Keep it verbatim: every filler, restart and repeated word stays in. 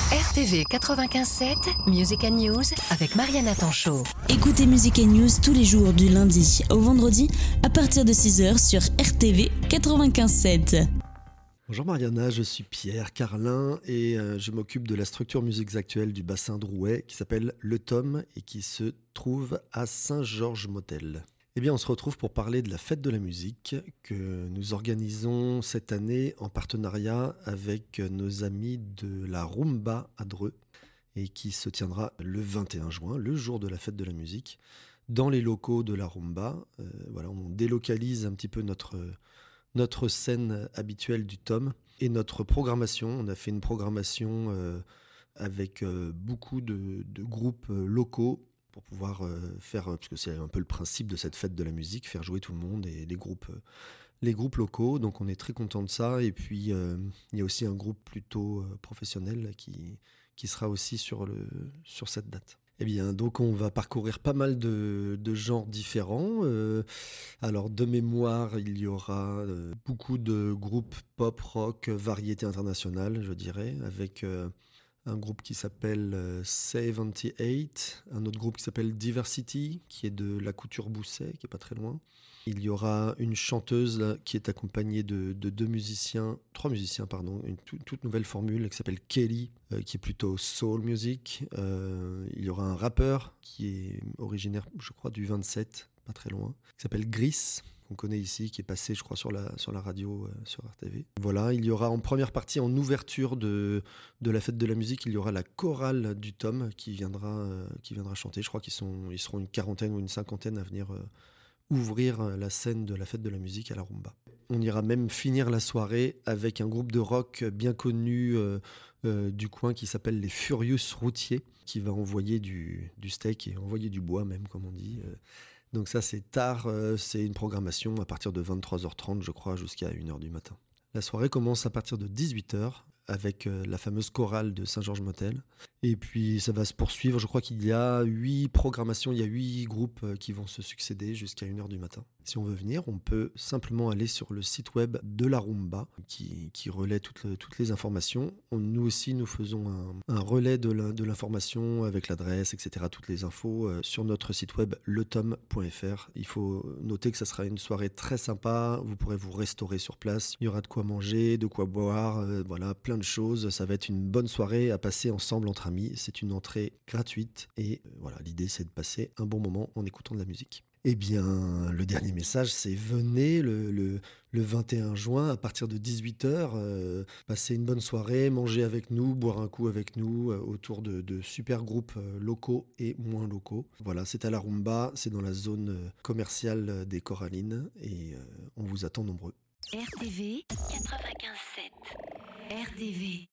R T V quatre-vingt-quinze sept, Music and News avec Mariana Tanchot. Écoutez Music and News tous les jours du lundi au vendredi à partir de six heures sur R T V quatre-vingt-quinze sept. Bonjour Mariana, je suis Pierre Carlin et euh, je m'occupe de la structure musiques actuelles du bassin drouais qui s'appelle Le Tom et qui se trouve à Saint-Georges-Mottel. Eh bien, on se retrouve pour parler de la fête de la musique que nous organisons cette année en partenariat avec nos amis de la Rumba à Dreux et qui se tiendra le vingt et un juin, le jour de la fête de la musique, dans les locaux de la Rumba. Euh, voilà, on délocalise un petit peu notre, notre scène habituelle du Tom et notre programmation. On a fait une programmation euh, avec euh, beaucoup de, de groupes euh, locaux pour pouvoir euh, faire, parce que c'est un peu le principe de cette fête de la musique, faire jouer tout le monde et les groupes, euh, les groupes locaux. Donc on est très content de ça. Et puis euh, il y a aussi un groupe plutôt euh, professionnel là, qui, qui sera aussi sur, le, sur cette date. Eh bien, donc on va parcourir pas mal de, de genres différents. Euh, alors de mémoire, il y aura euh, beaucoup de groupes pop, rock, variété internationale, je dirais, avec euh, un groupe qui s'appelle euh, soixante-dix-huit, un autre groupe qui s'appelle Diversity, qui est de la Couture Bousset, qui est pas très loin. Il y aura une chanteuse là, qui est accompagnée de, de deux musiciens, trois musiciens, pardon, une tout, toute nouvelle formule qui s'appelle Kelly, euh, qui est plutôt soul music. Euh, il y aura un rappeur qui est originaire, je crois, du vingt-sept, pas très loin, qui s'appelle Gris, qu'on connaît ici, qui est passé, je crois, sur la, sur la radio, euh, sur R T V. Voilà, il y aura en première partie, en ouverture de, de la fête de la musique, il y aura la chorale du Tom qui viendra, euh, qui viendra chanter. Je crois qu'ils sont, ils seront une quarantaine ou une cinquantaine à venir euh, ouvrir la scène de la fête de la musique à la Rumba. On ira même finir la soirée avec un groupe de rock bien connu euh, euh, du coin qui s'appelle les Furious Routiers, qui va envoyer du, du steak et envoyer du bois même, comme on dit. Euh, Donc ça, c'est tard, euh, c'est une programmation à partir de vingt-trois heures trente, je crois, jusqu'à une heure du matin. La soirée commence à partir de dix-huit heures avec euh, la fameuse chorale de Saint-Georges-Mottel. Et puis ça va se poursuivre, je crois qu'il y a huit programmations, il y a huit groupes euh, qui vont se succéder jusqu'à une heure du matin. Si on veut venir, on peut simplement aller sur le site web de la Rumba qui, qui relaie toutes, le, toutes les informations. On, nous aussi, nous faisons un, un relais de, la, de l'information avec l'adresse, et cetera, toutes les infos euh, sur notre site web le tom point f r. Il faut noter que ça sera une soirée très sympa, vous pourrez vous restaurer sur place, il y aura de quoi manger, de quoi boire, euh, voilà, plein de choses. Ça va être une bonne soirée à passer ensemble entre amis. C'est une entrée gratuite et euh, voilà, l'idée c'est de passer un bon moment en écoutant de la musique. Eh bien, le dernier message, c'est venez le, le, le vingt et un juin à partir de dix-huit heures, euh, passer une bonne soirée, manger avec nous, boire un coup avec nous euh, autour de, de super groupes euh, locaux et moins locaux. Voilà, c'est à la Rumba, c'est dans la zone euh, commerciale des Corallines et euh, on vous attend nombreux. R T V quatre-vingt-quinze sept. R T V